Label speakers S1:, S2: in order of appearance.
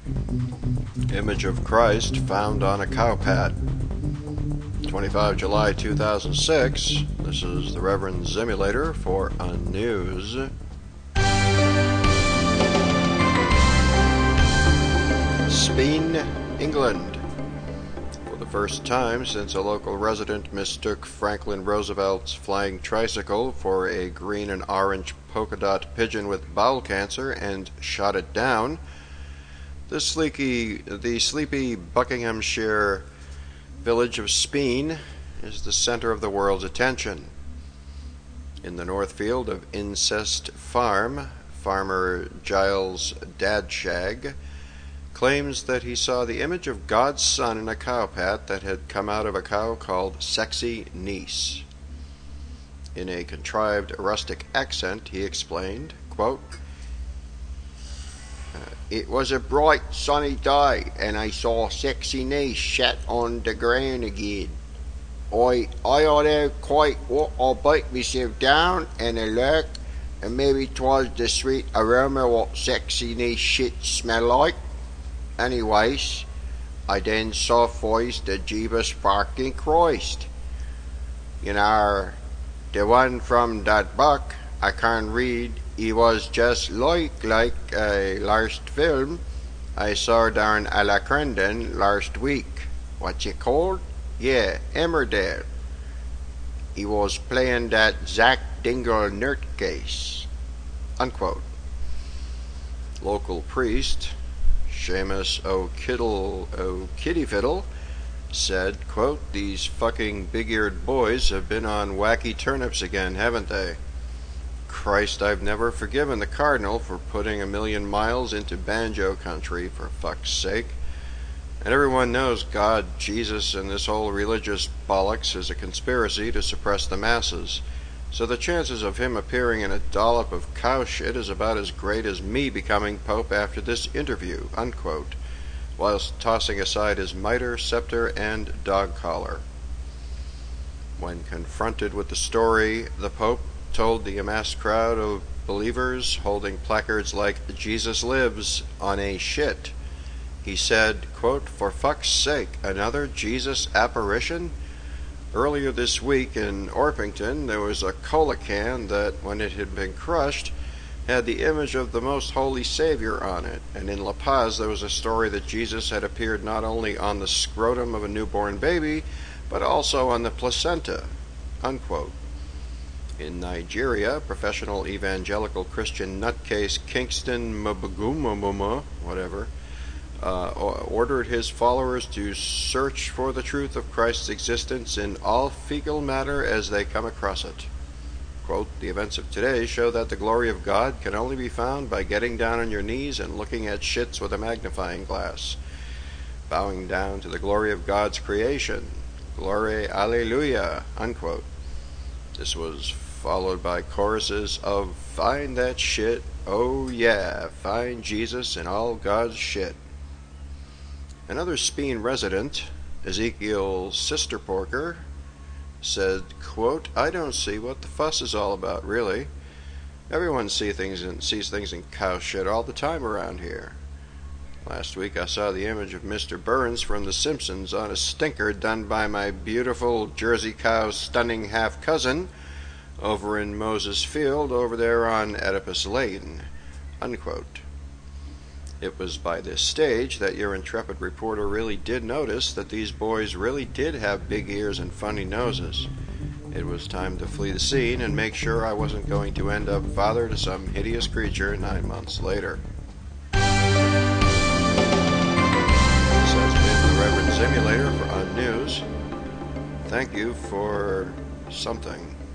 S1: Image of Christ found on a cow pat. 25 July 2006. This is the Reverend Zimulator for Unnews. Speen, England. For the first time since a local resident mistook Franklin Roosevelt's flying tricycle for a green and orange polka dot pigeon with bowel cancer and shot it down, the sleepy Buckinghamshire village of Speen is the center of the world's attention. In the Northfield of Incest Farm, farmer Giles Dadshag claims that he saw the image of God's Son in a cowpat that had come out of a cow called Sexy Niece. In a contrived rustic accent, he explained, quote, "It was a bright sunny day, and I saw Sexy Niece sat on the ground again. I had quite what I bite myself down and a look, and maybe 'twas the sweet aroma what Sexy Niece shit smell like. Anyways, I then saw voice the Jeebus fucking Christ. You know, the one from that book, I can't read, he was just like a last film I saw down à la Crendon last week. What's it called? Yeah, Emmerdale. He was playing that Zach Dingle nerdcase." Unquote. Local priest Seamus O'Kittyfiddle said, quote, "These fucking big-eared boys have been on wacky turnips again, haven't they? Christ, I've never forgiven the Cardinal for putting 1,000,000 miles into banjo country, for fuck's sake. And everyone knows God, Jesus, and this whole religious bollocks is a conspiracy to suppress the masses. So the chances of him appearing in a dollop of cow shit is about as great as me becoming Pope after this interview," unquote, whilst tossing aside his mitre, scepter, and dog collar. When confronted with the story, the Pope told the amassed crowd of believers holding placards like "Jesus lives" on a shit. He said, quote, "For fuck's sake, another Jesus apparition? Earlier this week in Orpington, there was a cola can that, when it had been crushed, had the image of the Most Holy Savior on it. And in La Paz, there was a story that Jesus had appeared not only on the scrotum of a newborn baby, but also on the placenta," unquote. In Nigeria, professional evangelical Christian nutcase Kingston Mbagumamuma, ordered his followers to search for the truth of Christ's existence in all fecal matter as they come across it. Quote, "The events of today show that the glory of God can only be found by getting down on your knees and looking at shits with a magnifying glass. Bowing down to the glory of God's creation. Glory, alleluia," unquote. This was followed by choruses of "Find that shit, oh yeah, find Jesus in all God's shit." Another Speen resident, Ezekiel Sisterporker, said, quote, "I don't see what the fuss is all about, really. Everyone sees things in cow shit all the time around here. Last week I saw the image of Mr. Burns from The Simpsons on a stinker done by my beautiful Jersey cow's stunning half-cousin over in Moses Field over there on Oedipus Lane," unquote. It was by this stage that your intrepid reporter really did notice that these boys really did have big ears and funny noses. It was time to flee the scene and make sure I wasn't going to end up father to some hideous creature 9 months later. This has been the Reverend Zimulator for Unnews. Thank you for something.